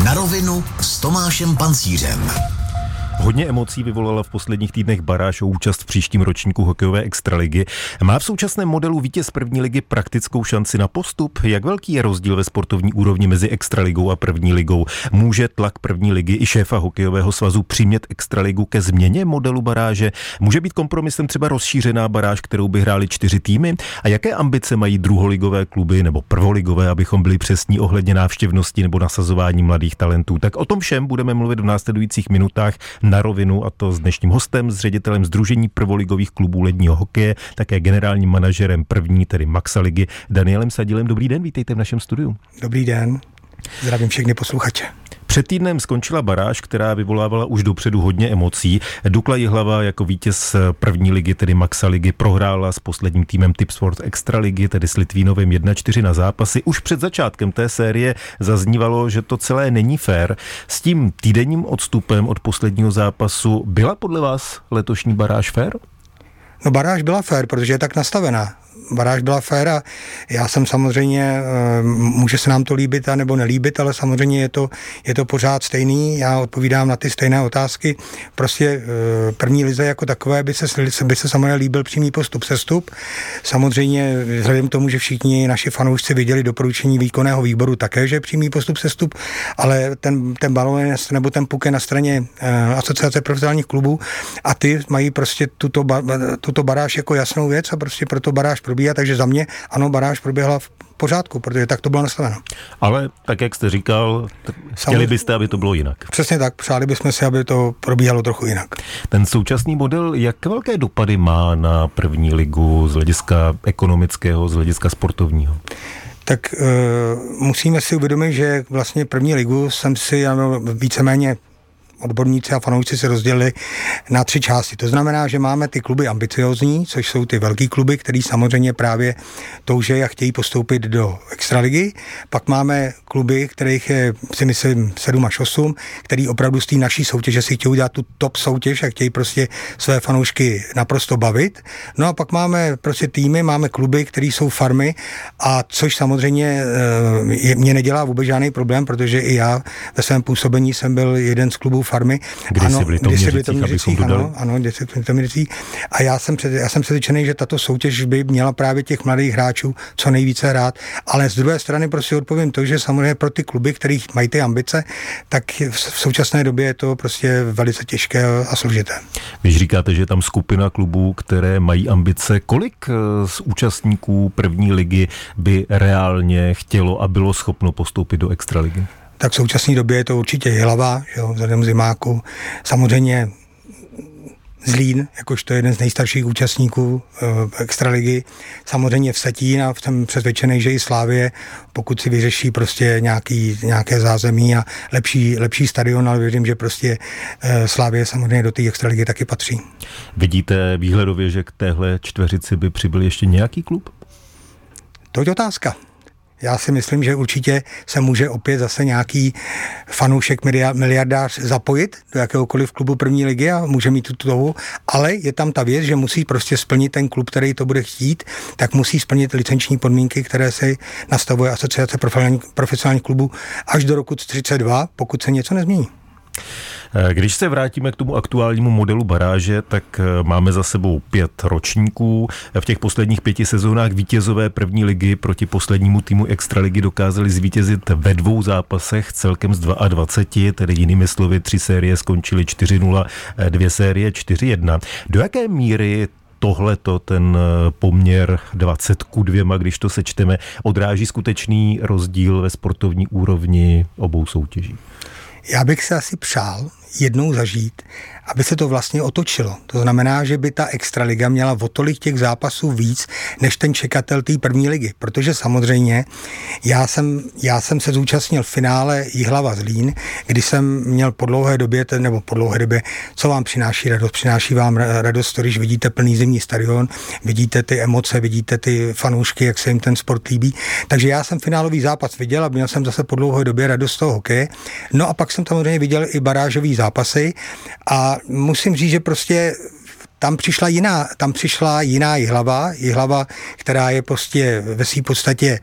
Na rovinu s Tomášem Pancířem. Hodně emocí vyvolala v posledních týdnech baráž o účast v příštím ročníku hokejové extraligy. Má v současném modelu vítěz první ligy praktickou šanci na postup? Jak velký je rozdíl ve sportovní úrovni mezi extraligou a první ligou? Může tlak první ligy i šéfa hokejového svazu přimět extraligu ke změně modelu baráže? Může být kompromisem třeba rozšířená baráž, kterou by hrály 4 týmy? A jaké ambice mají druholigové kluby nebo prvoligové, abychom byli přesní ohledně návštěvnosti nebo nasazování mladých talentů? Tak o tom všem budeme mluvit v následujících minutách na rovinu, a to s dnešním hostem, s ředitelem Sdružení prvoligových klubů ledního hokeje, také generálním manažerem první, tedy Maxa ligy, Danielem Sadilem. Dobrý den, vítejte v našem studiu. Dobrý den, zdravím všechny posluchače. Před týdnem skončila baráž, která vyvolávala už dopředu hodně emocí. Dukla Jihlava jako vítěz první ligy, tedy Maxa ligy, prohrála s posledním týmem Tipsport Extraligy, tedy s Litvínovem 1-4 na zápasy. Už před začátkem té série zaznívalo, že to celé není fér. S tím týdenním odstupem od posledního zápasu byla podle vás letošní baráž fér? No, baráž byla fér, protože je tak nastavená. Baráž byla fér a já jsem samozřejmě, může se nám to líbit a nebo nelíbit, ale samozřejmě je to pořád stejný. Já odpovídám na ty stejné otázky. Prostě první lize jako takové by se samozřejmě líbil přímý postup, sestup. Samozřejmě vzhledem k tomu, že všichni naši fanoušci viděli doporučení výkonného výboru také, že přímý postup, sestup, ale ten balón nebo ten puk je na straně Asociace profesionálních klubů a ty mají prostě tuto baráž jako jasnou věc a prostě proto baráž probíhá, takže za mě ano, baráž proběhla v pořádku, protože tak to bylo nastaveno. Ale tak, jak jste říkal, chtěli byste, aby to bylo jinak. Přesně tak, přáli bychom si, aby to probíhalo trochu jinak. Ten současný model, jak velké dopady má na první ligu z hlediska ekonomického, z hlediska sportovního? Tak musíme si uvědomit, že vlastně první ligu jsem si víceméně odborníci a fanoušci se rozdělili na 3 části. To znamená, že máme ty kluby ambiciozní, což jsou ty velký kluby, který samozřejmě právě toužejí a chtějí postoupit do extraligy. Pak máme kluby, kterých je, si myslím, 7 až 8, který opravdu z té naší soutěže si chtějí dát tu top soutěž a chtějí prostě své fanoušky naprosto bavit. No a pak máme prostě týmy, máme kluby, který jsou farmy, a což samozřejmě mě nedělá vůbec žádný problém, protože i já ve svém působení jsem byl jeden z klubů farmy. Kdysi v Litoměřicích, ano, kdysi v Litoměřicích. A já jsem přesvědčený, že tato soutěž by měla právě těch mladých hráčů co nejvíce hrát, ale z druhé strany prostě odpovím to, že samozřejmě pro ty kluby, který mají ty ambice, tak v současné době je to prostě velice těžké a složité. Když říkáte, že je tam skupina klubů, které mají ambice, kolik z účastníků první ligy by reálně chtělo a bylo schopno postoupit do extraligy? Tak v současné době je to určitě Jihlava, vzhledem zimáku. Samozřejmě Zlín, jakožto jeden z nejstarších účastníků extraligy. Samozřejmě Vsetín a jsem přesvědčený, že i Slavie, pokud si vyřeší prostě nějaké zázemí a lepší stadion, ale věřím, že prostě Slavie samozřejmě do té extraligy taky patří. Vidíte výhledově, že k téhle čtveřici by přibyl ještě nějaký klub? To je otázka. Já si myslím, že určitě se může opět zase nějaký fanoušek miliardář zapojit do jakéhokoliv klubu první ligy a může mít tu touhu, ale je tam ta věc, že musí prostě splnit ten klub, který to bude chtít, tak musí splnit licenční podmínky, které se nastavuje Asociace profesionálních klubů až do roku 2032, pokud se něco nezmění. Když se vrátíme k tomu aktuálnímu modelu baráže, tak máme za sebou 5 ročníků. V těch posledních 5 sezónách vítězové první ligy proti poslednímu týmu extraligy dokázali zvítězit ve 2 zápasech celkem z 22, tedy jinými slovy 3 série skončily 4-0, 2 série 4-1. Do jaké míry tohleto, ten poměr 20:2, když to sečteme, odráží skutečný rozdíl ve sportovní úrovni obou soutěží? Já bych se asi přál jednou zažít, aby se to vlastně otočilo. To znamená, že by ta extraliga měla o tolik těch zápasů víc, než ten čekatel té první ligy. Protože samozřejmě já jsem se zúčastnil v finále Jihlava Zlín, kdy jsem měl po dlouhé době, co vám přináší radost? Přináší vám radost, když vidíte plný zimní stadion, vidíte ty emoce, vidíte ty fanoušky, jak se jim ten sport líbí. Takže já jsem finálový zápas viděl a měl jsem zase po dlouhé době radost z toho hokeje. No a pak jsem samozřejmě viděl i barážový zápasy a musím říct, že prostě tam přišla jiná Jihlava, která je prostě ve své podstatě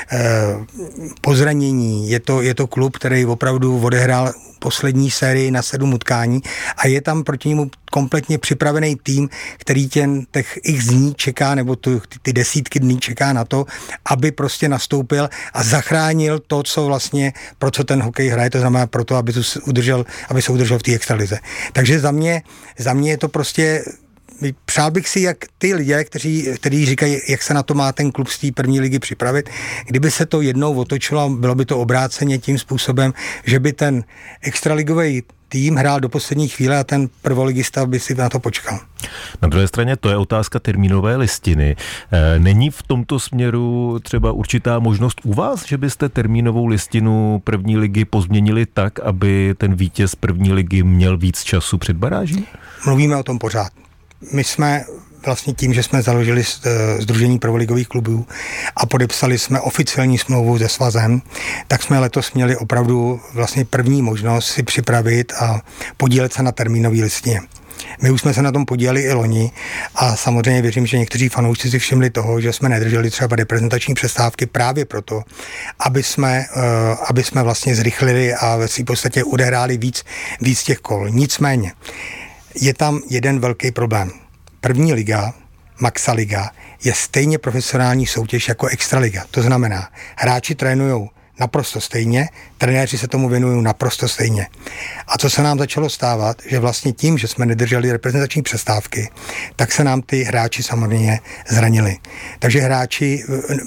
po zranění. Je to klub, který opravdu odehrál poslední sérii na 7 utkání a je tam proti němu kompletně připravený tým, který těch x dní čeká, nebo ty desítky dní čeká na to, aby prostě nastoupil a zachránil to, co vlastně, pro co ten hokej hraje, to znamená pro to, aby se udržel v té extralize. Takže za mě je to prostě, přál bych si, jak ty lidé, kteří říkají, jak se na to má ten klub z té první ligy připravit, kdyby se to jednou otočilo, bylo by to obráceně tím způsobem, že by ten extraligový tým hrál do poslední chvíle a ten prvoligista by si na to počkal. Na druhé straně to je otázka termínové listiny. Není v tomto směru třeba určitá možnost u vás, že byste termínovou listinu první ligy pozměnili tak, aby ten vítěz první ligy měl víc času před baráží? Mluvíme o tom pořád. My jsme vlastně tím, že jsme založili Sdružení prvoligových klubů a podepsali jsme oficiální smlouvu se svazem, tak jsme letos měli opravdu vlastně první možnost si připravit a podílet se na termínové listině. My už jsme se na tom podíleli i loni a samozřejmě věřím, že někteří fanoušci si všimli toho, že jsme nedrželi třeba reprezentační přestávky právě proto, aby jsme vlastně zrychlili a ve své podstatě odehráli víc těch kol. Nicméně je tam jeden velký problém. První liga, Maxa liga, je stejně profesionální soutěž jako extraliga. To znamená, hráči trénujou naprosto stejně, trenéři se tomu věnují naprosto stejně. A co se nám začalo stávat, že vlastně tím, že jsme nedrželi reprezentační přestávky, tak se nám ty hráči samozřejmě zranili. Takže hráči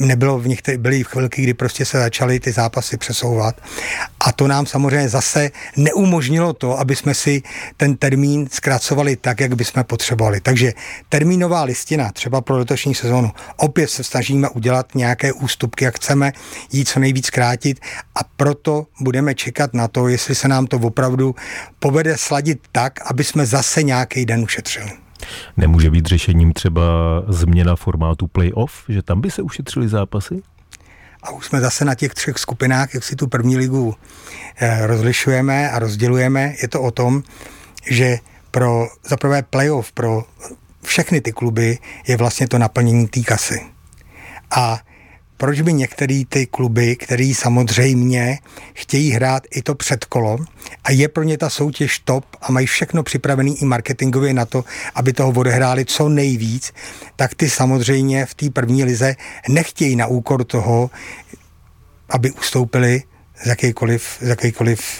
byly chvilky, kdy prostě se začaly ty zápasy přesouvat a to nám samozřejmě zase neumožnilo to, aby jsme si ten termín zkracovali tak, jak bychom potřebovali. Takže termínová listina třeba pro letošní sezonu, opět se snažíme udělat nějaké ústupky, jak chceme jít co nejvíc krátit a proto budeme čekat na to, jestli se nám to opravdu povede sladit tak, aby jsme zase nějaký den ušetřili. Nemůže být řešením třeba změna formátu playoff, že tam by se ušetřili zápasy? A už jsme zase na těch 3 skupinách, jak si tu první ligu rozlišujeme a rozdělujeme. Je to o tom, že za prvé playoff pro všechny ty kluby je vlastně to naplnění té kasy. A proč by některé ty kluby, který samozřejmě chtějí hrát i to předkolo a je pro ně ta soutěž top a mají všechno připravené i marketingově na to, aby toho odehráli co nejvíc, tak ty samozřejmě v té první lize nechtějí na úkor toho, aby ustoupili z jakýkoliv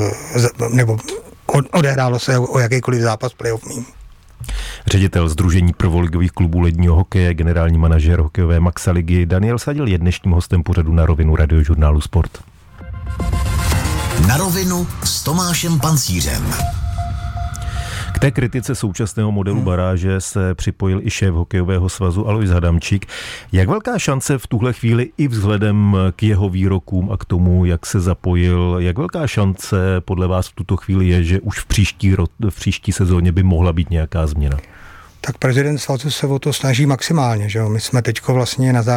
nebo odehrálo se o jakýkoliv zápas playoff mým. Ředitel Sdružení prvoligových klubů ledního hokeje, generální manažer hokejové Maxa ligy Daniel Sadil je dnešním hostem pořadu Na rovinu radiožurnálu Sport. Na rovinu s Tomášem Pancířem. K té kritice současného modelu baráže se připojil i šéf hokejového svazu Alojz Hadamčík. Jak velká šance v tuhle chvíli i vzhledem k jeho výrokům a k tomu, jak se zapojil, jak velká šance podle vás v tuto chvíli je, že už v příští sezóně by mohla být nějaká změna? Tak prezident svazu se o to snaží maximálně. Že jo? My jsme teďko vlastně na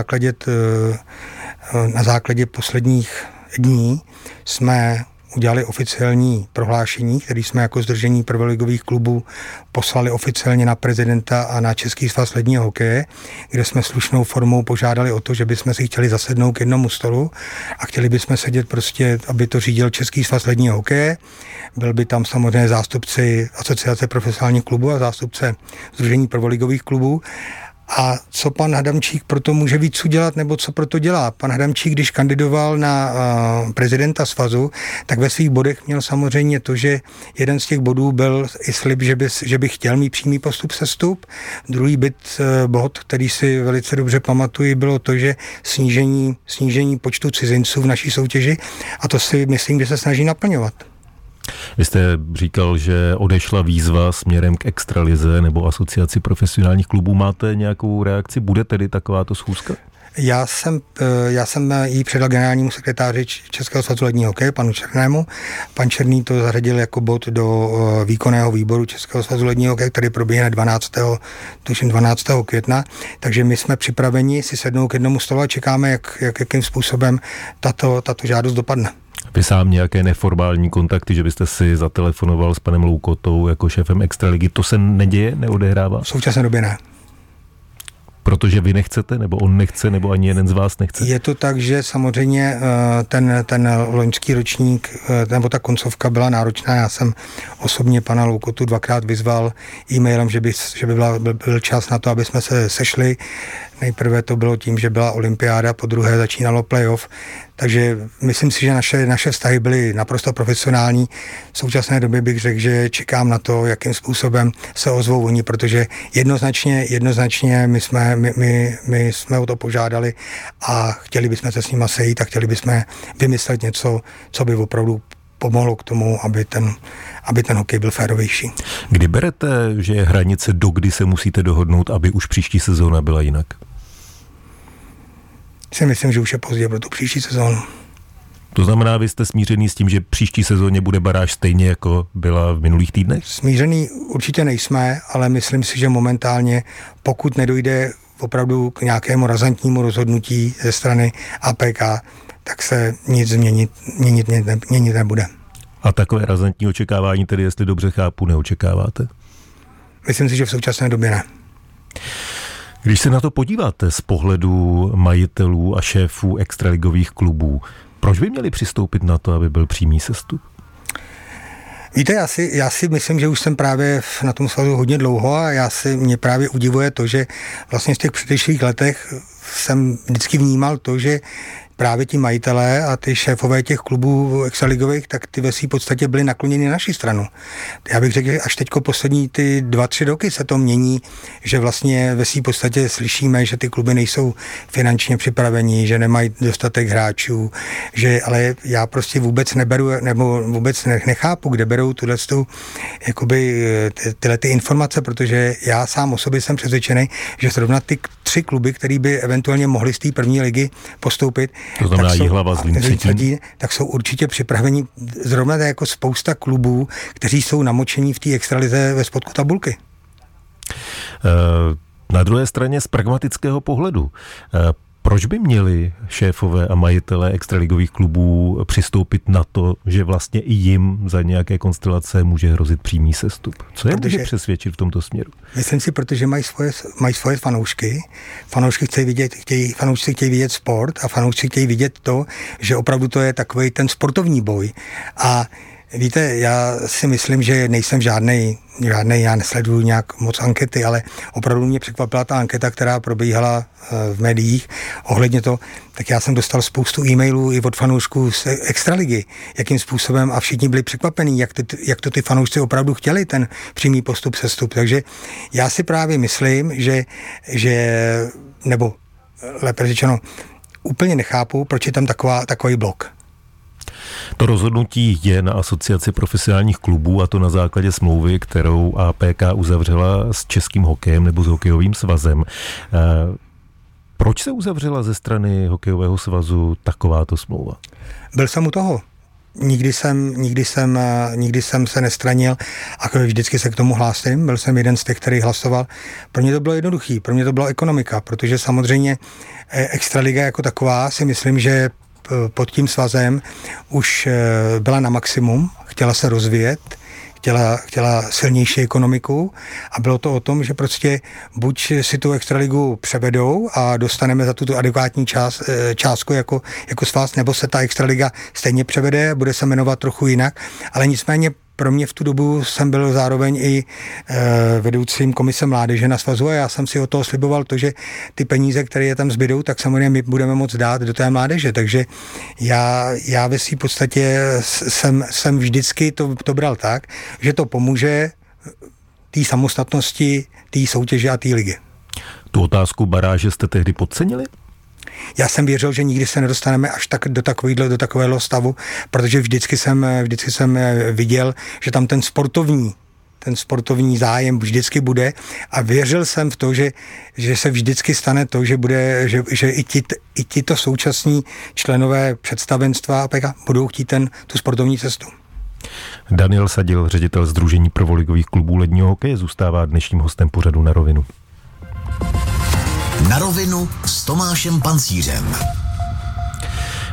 základě posledních dní jsme udělali oficiální prohlášení, který jsme jako Sdružení prvoligových klubů poslali oficiálně na prezidenta a na Český svaz ledního hokeje, kde jsme slušnou formou požádali o to, že bychom si chtěli zasednout k jednomu stolu a chtěli bychom sedět prostě, aby to řídil Český svaz ledního hokeje. Byl by tam samozřejmě zástupci Asociace profesionálních klubů a zástupce Sdružení prvoligových klubů. A co pan Hadamčík proto může víc udělat, nebo co proto dělá? Pan Hadamčík, když kandidoval na prezidenta svazu, tak ve svých bodech měl samozřejmě to, že jeden z těch bodů byl i slib, že by chtěl mít přímý postup sestup. Druhý bod, který si velice dobře pamatuji, bylo to, že snížení počtu cizinců v naší soutěži a to si myslím, že se snaží naplňovat. Vy jste říkal, že odešla výzva směrem k extralize nebo asociaci profesionálních klubů. Máte nějakou reakci? Bude tedy takováto schůzka? Já jsem jí předal generálnímu sekretáři Českého svazu ledního hokeje, panu Černému. Pan Černý to zařadil jako bod do výkonného výboru Českého svazu ledního hokeje, který proběhne 12. května. Takže my jsme připraveni si sednout k jednomu stolu a čekáme, jakým způsobem tato žádost dopadne. Vy sám nějaké neformální kontakty, že byste si zatelefonoval s panem Loukotou jako šéfem Extraligy, to se neděje, neodehrává? V současné době ne. Protože vy nechcete, nebo on nechce, nebo ani jeden z vás nechce? Je to tak, že samozřejmě ten loňský ročník, nebo ta koncovka byla náročná. Já jsem osobně pana Loukotu 2krát vyzval e-mailem, že by byl čas na to, aby jsme se sešli. Nejprve to bylo tím, že byla olympiáda, po druhé začínalo playoff, takže myslím si, že naše vztahy byly naprosto profesionální. V současné době bych řekl, že čekám na to, jakým způsobem se ozvou oni, protože jednoznačně my jsme o to požádali a chtěli bychom se s nima sejít a chtěli bychom vymyslet něco, co by opravdu pomohlo k tomu, aby ten hokej byl férovější. Kdy berete, že je hranice, dokdy se musíte dohodnout, aby už příští sezóna byla jinak? Si myslím, že už je pozdě pro tu příští sezónu. To znamená, vy jste smířený s tím, že příští sezóně bude baráž stejně, jako byla v minulých týdnech? Smířený určitě nejsme, ale myslím si, že momentálně, pokud nedojde opravdu k nějakému razantnímu rozhodnutí ze strany APK, tak se nic měnit nebude. A takové razantní očekávání tedy, jestli dobře chápu, neočekáváte? Myslím si, že v současné době ne. Když se na to podíváte z pohledu majitelů a šéfů extraligových klubů, proč by měli přistoupit na to, aby byl přímý sestup? Víte, já si myslím, že už jsem právě na tom svazu hodně dlouho a mě právě udivuje to, že vlastně v těch předešlých letech jsem vždycky vnímal to, že právě ti majitelé a ty šéfové těch klubů extraligových, tak ty ve svý podstatě byly nakloněny na naší stranu. Já bych řekl, že až teďko poslední ty 2-3 roky se to mění, že vlastně ve svý podstatě slyšíme, že ty kluby nejsou finančně připraveni, že nemají dostatek hráčů, ale já prostě vůbec neberu, nebo vůbec nechápu, kde berou tyhle ty informace, protože já sám o sobě jsem přesvědčený, že zrovna ty 3 kluby, které by eventuálně mohly z té první ligy postoupit, to znamená Jihlava, Zlín, tak jsou určitě připraveni zrovna jako spousta klubů, kteří jsou namočení v té extralize ve spodku tabulky. Na druhé straně z pragmatického pohledu, proč by měli šéfové a majitelé extraligových klubů přistoupit na to, že vlastně i jim za nějaké konstelace může hrozit přímý sestup? Co je může přesvědčit v tomto směru? Myslím si, protože mají svoje fanoušky. Fanoušci chtějí vidět sport a fanoušci chtějí vidět to, že opravdu to je takový ten sportovní boj. A víte, já si myslím, že nejsem žádnej, já nesleduju nějak moc ankety, ale opravdu mě překvapila ta anketa, která probíhala v médiích ohledně to, tak já jsem dostal spoustu e-mailů i od fanoušků z extraligy, jakým způsobem a všichni byli překvapení, jak to ty fanoušci opravdu chtěli, ten přímý sestup. Takže já si právě myslím, že nebo lépe řečeno, úplně nechápu, proč je tam takový blok. To rozhodnutí je na Asociaci profesionálních klubů a to na základě smlouvy, kterou APK uzavřela s českým hokejem nebo s hokejovým svazem. Proč se uzavřela ze strany hokejového svazu takováto smlouva? Byl jsem u toho. Nikdy jsem se nestranil a vždycky se k tomu hlásím. Byl jsem jeden z těch, který hlasoval. Pro mě to bylo jednoduchý, pro mě to byla ekonomika, protože samozřejmě extraliga jako taková si myslím, že pod tím svazem už byla na maximum, chtěla se rozvíjet, chtěla silnější ekonomiku a bylo to o tom, že prostě buď si tu extraligu převedou a dostaneme za tuto adekvátní částku jako svaz, nebo se ta extraliga stejně převede, bude se jmenovat trochu jinak, ale nicméně pro mě v tu dobu jsem byl zároveň i vedoucím komise mládeže na svazu a já jsem si od toho sliboval to, že ty peníze, které je tam zbydou, tak samozřejmě my budeme moct dát do té mládeže. Takže já ve svým podstatě jsem vždycky to bral tak, že to pomůže té samostatnosti, té soutěže a té ligy. Tu otázku baráže jste tehdy podcenili? Já jsem věřil, že nikdy se nedostaneme až tak do takového stavu, protože vždycky jsem viděl, že tam ten sportovní zájem vždycky bude a věřil jsem v to, že se vždycky stane to, že i tito současní členové představenstva APK budou chtít tu sportovní cestu. Daniel Sadil, ředitel Sdružení prvoligových klubů ledního hokeje, zůstává dnešním hostem pořadu Na rovinu. Na rovinu s Tomášem Pancířem.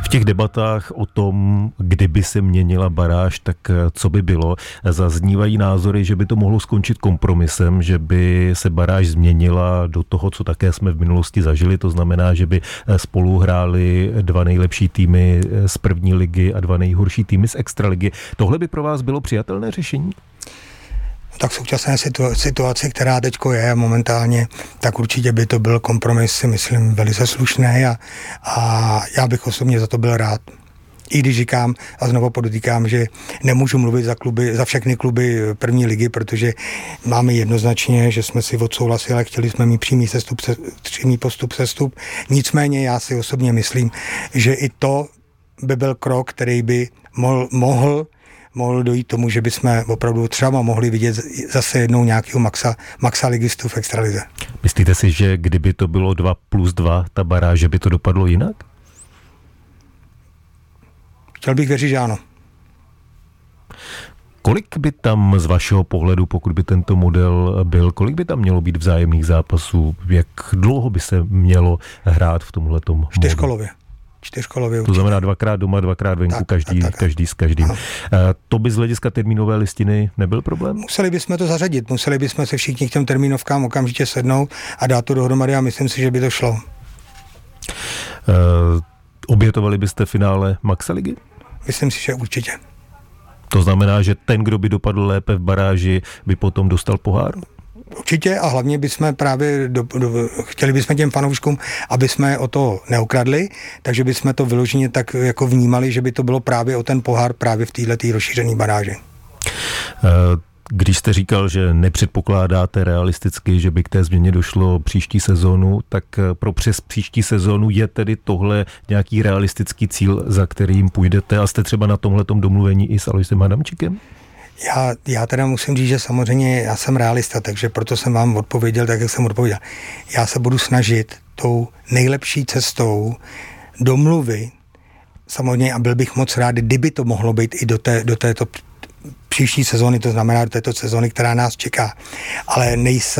V těch debatách o tom, kdyby se měnila baráž, tak co by bylo, zaznívají názory, že by to mohlo skončit kompromisem, že by se baráž změnila do toho, co také jsme v minulosti zažili, to znamená, že by spolu hráli dva nejlepší týmy z první ligy a dva nejhorší týmy z extraligy. Tohle by pro vás bylo přijatelné řešení? Tak v současné situaci, která teďko je momentálně, tak určitě by to byl kompromis, si myslím, velice slušný a já bych osobně za to byl rád. I když říkám a znovu podotýkám, že nemůžu mluvit za všechny kluby první ligy, protože máme jednoznačně, že jsme si odsouhlasili, chtěli jsme mít přímý postup, sestup. Nicméně já si osobně myslím, že i to by byl krok, který by mohl dojít tomu, že bychom opravdu třeba mohli vidět zase jednou nějakého maxa ligistu v extralize. Myslíte si, že kdyby to bylo 2+2, ta baráž, že by to dopadlo jinak? Chtěl bych věřit, že ano. Kolik by tam z vašeho pohledu, pokud by tento model byl, kolik by tam mělo být vzájemných zápasů? Jak dlouho by se mělo hrát v tomhletom modu? Čtyřkolově. To znamená 2x doma, 2x venku, každý s každým. Ano. To by z hlediska termínové listiny nebyl problém? Museli bychom to zařadit, museli bychom se všichni k těm termínovkám okamžitě sednout a dát to dohromady a myslím si, že by to šlo. Obětovali byste finále Maxa ligy? Myslím si, že určitě. To znamená, že ten, kdo by dopadl lépe v baráži, by potom dostal pohár? Určitě a hlavně bychom právě chtěli bychom těm fanouškům, aby jsme o to neukradli, takže bychom to vyloženě tak jako vnímali, že by to bylo právě o ten pohár právě v této rozšířené baráži. Když jste říkal, že nepředpokládáte realisticky, že by k té změně došlo příští sezónu, tak pro přes příští sezónu je tedy tohle nějaký realistický cíl, za kterým půjdete a jste třeba na tomhletom domluvení i s Aloisem Adamčíkem? Já teda musím říct, že samozřejmě já jsem realista, takže proto jsem vám odpověděl tak, jak jsem odpověděl. Já se budu snažit tou nejlepší cestou domluvy, samozřejmě a byl bych moc rád, kdyby to mohlo být i do této příští sezóny, to znamená do této sezóny, která nás čeká. Ale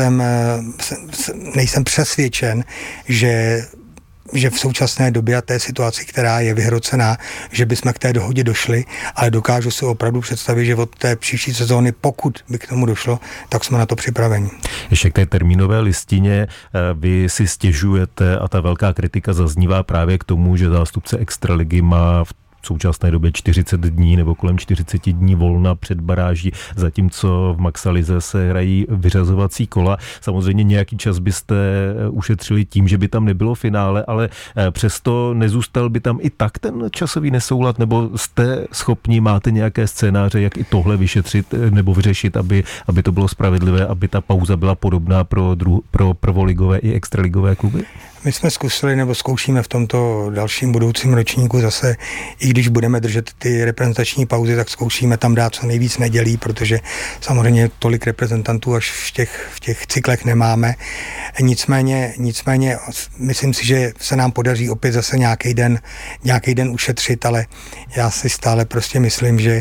nejsem přesvědčen, že v současné době a té situaci, která je vyhrocená, že bychom k té dohodě došli, ale dokážu si opravdu představit, že od té příští sezóny, pokud by k tomu došlo, tak jsme na to připraveni. Ještě k té termínové listině vy si stěžujete a ta velká kritika zaznívá právě k tomu, že zástupce extraligy má v současné době 40 dní nebo kolem 40 dní volna před baráží, zatímco v Maxalize se hrají vyřazovací kola. Samozřejmě nějaký čas byste ušetřili tím, že by tam nebylo finále, ale přesto nezůstal by tam i tak ten časový nesoulad, nebo jste schopni, máte nějaké scénáře, jak i tohle vyšetřit nebo vyřešit, aby to bylo spravedlivé, aby ta pauza byla podobná pro prvoligové i extraligové kluby? My jsme zkusili nebo zkoušíme v tomto dalším budoucím ročníku zase, i když budeme držet ty reprezentační pauzy, tak zkoušíme tam dát co nejvíc nedělí, protože samozřejmě tolik reprezentantů až v těch cyklech nemáme. Nicméně myslím si, že se nám podaří opět zase nějaký den ušetřit, ale já si stále prostě myslím, že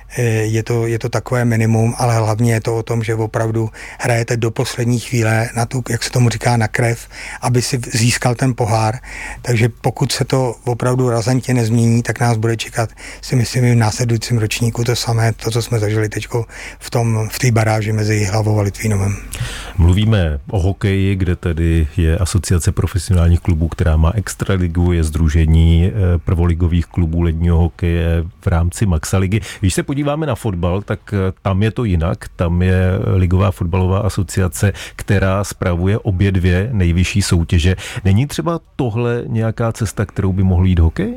je to takové minimum, ale hlavně je to o tom, že opravdu hrajete do poslední chvíle na tu, jak se tomu říká, na krev, aby si získal ten pohár. Takže pokud se to opravdu razantně nezmění, tak nás bude čekat, si myslím, v následujícím ročníku to samé, to, co jsme zažili teď v té baráži mezi Jihlavou a Litvínovem. Mluvíme o hokeji, kde tedy je Asociace profesionálních klubů, která má extraligu, je sdružení prvoligových klubů ledního hokeje v rámci Maxaligy. Když se podíváme na fotbal, tak tam je to jinak. Tam je Ligová fotbalová asociace, která spravuje obě dvě nejvyšší soutěže. Není třeba tohle nějaká cesta, kterou by mohl jít hokej?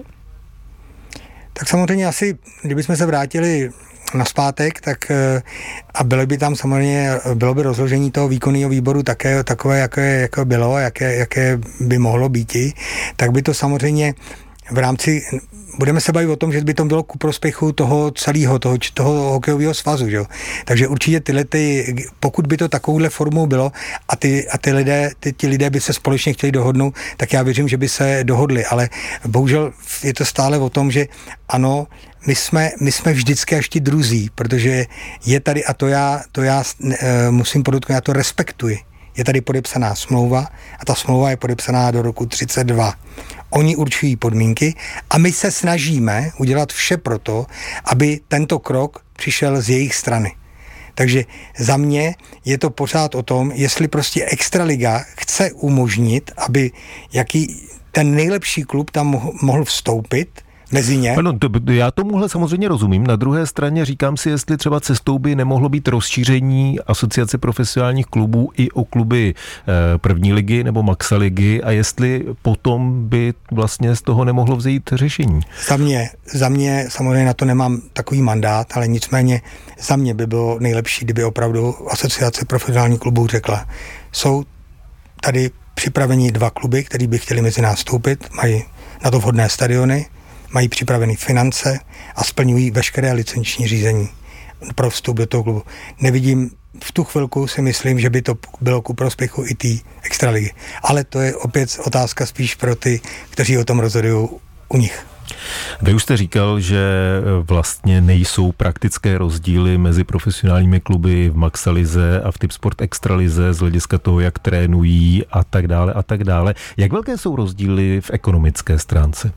Tak samozřejmě asi, kdybychom se vrátili nazpátek, tak a bylo by rozložení toho výkonného výboru takové, jako bylo, jaké by mohlo být, tak by to samozřejmě v rámci, budeme se bavit o tom, že by to bylo ku prospěchu toho celého, toho hokejového svazu, že jo. Takže určitě pokud by to takovouhle formou bylo a ti lidé by se společně chtěli dohodnout, tak já věřím, že by se dohodli, ale bohužel je to stále o tom, že ano, my jsme vždycky až ti druzí, protože je tady, a to já musím podotknout, já to respektuji. je tady podepsaná smlouva a ta smlouva je podepsaná do roku 32. Oni určují podmínky a my se snažíme udělat vše proto, aby tento krok přišel z jejich strany. Takže za mě je to pořád o tom, jestli prostě Extraliga chce umožnit, aby ten nejlepší klub tam mohl vstoupit mezi ně. Ano, já tomuhle samozřejmě rozumím. Na druhé straně říkám si, jestli třeba cestou by nemohlo být rozšíření asociace profesionálních klubů i o kluby první ligy nebo Maxaligy a jestli potom by vlastně z toho nemohlo vzejít řešení. Za mě samozřejmě na to nemám takový mandát, ale nicméně za mě by bylo nejlepší, kdyby opravdu asociace profesionálních klubů řekla, jsou tady připraveni 2 kluby, který by chtěli mezi nás vstoupit, mají na to vhodné stadiony, mají připravené finance a splňují veškeré licenční řízení pro vstup do toho klubu. Nevidím, v tu chvilku si myslím, že by to bylo ku prospěchu i té Extraligy. Ale to je opět otázka spíš pro ty, kteří o tom rozhodují u nich. Vy už jste říkal, že vlastně nejsou praktické rozdíly mezi profesionálními kluby v Maxalize a v Tipsport Extralize z hlediska toho, jak trénují a tak dále a tak dále. Jak velké jsou rozdíly v ekonomické stránce?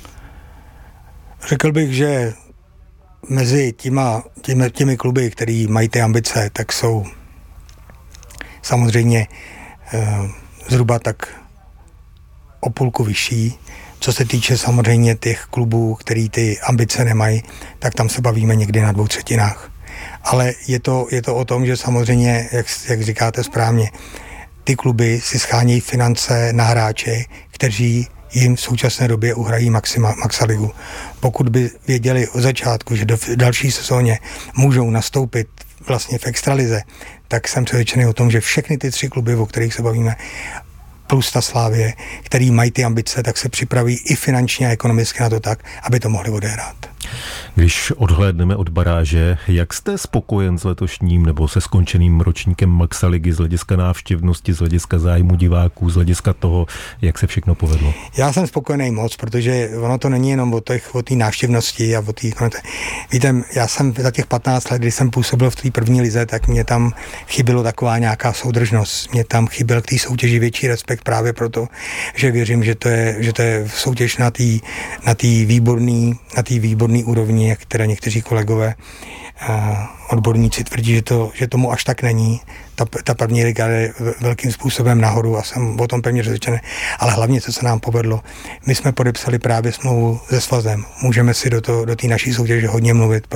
Řekl bych, že mezi těmi kluby, který mají ty ambice, tak jsou samozřejmě zhruba tak o půlku vyšší. Co se týče samozřejmě těch klubů, který ty ambice nemají, tak tam se bavíme někdy na 2/3. Ale je to o tom, že samozřejmě, jak říkáte správně, ty kluby si schánějí finance na hráče, kteří jim v současné době uhrají Maxaligu. Pokud by věděli od začátku, že v další sezóně můžou nastoupit vlastně v Extralize, tak jsem přesvědčený o tom, že všechny ty 3 kluby, o kterých se bavíme, plus ta Slavie, který mají ty ambice, tak se připraví i finančně a ekonomicky na to tak, aby to mohli odehrát. Když odhlédneme od baráže, jak jste spokojen s letošním nebo se skončeným ročníkem Maxaligy z hlediska návštěvnosti, z hlediska zájmu diváků, z hlediska toho, jak se všechno povedlo? Já jsem spokojený moc, protože ono to není jenom o té návštěvnosti a o té... Víte, já jsem za těch 15 let, kdy jsem působil v té první lize, tak mě tam chybělo taková nějaká soudržnost. Mě tam chyběl k té soutěži větší respekt právě proto, že věřím, že to je soutěž na té výborné úrovni, jak teda někteří kolegové odborníci tvrdí, že tomu až tak není. Ta první liga je velkým způsobem nahoru a jsem o tom pevně přesvědčený. Ale hlavně, co se nám povedlo, my jsme podepsali právě smlouvu se svazem. Můžeme si do té naší soutěže hodně mluvit.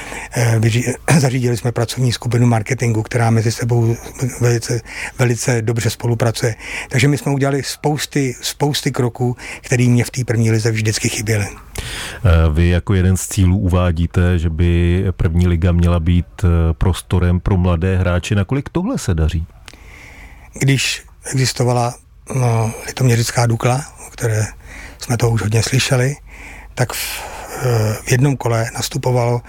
Zařídili jsme pracovní skupinu marketingu, která mezi sebou velice dobře spolupracuje. Takže my jsme udělali spousty kroků, které mě v té první lize vždycky chyběly. Vy jako jeden z cílů uvádíte, že by první liga měla být prostorem pro mladé hráče. Nakolik tohle se daří? Když existovala litoměřická Dukla, o které jsme to už hodně slyšeli, tak v jednom kole nastupovalo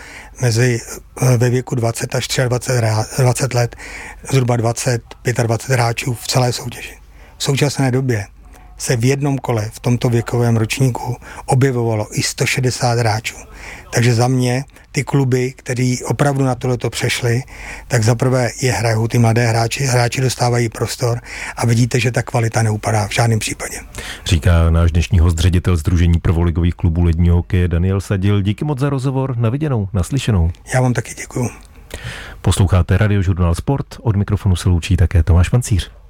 ve věku 20 až 20 let zhruba 25 hráčů v celé soutěži. V současné době se v jednom kole v tomto věkovém ročníku objevovalo i 160 hráčů. Takže za mě ty kluby, kteří opravdu na tohleto přešli, tak zaprvé je hrajou ty mladé hráči dostávají prostor a vidíte, že ta kvalita neupadá v žádném případě. Říká náš dnešní host, ředitel Sdružení prvoligových klubů ledního hokeje Daniel Sadil. Díky moc za rozhovor, na viděnou, naslyšenou. Já vám taky děkuju. Posloucháte Radiožurnál Sport, od mikrofonu se loučí také Tomáš Pancíř.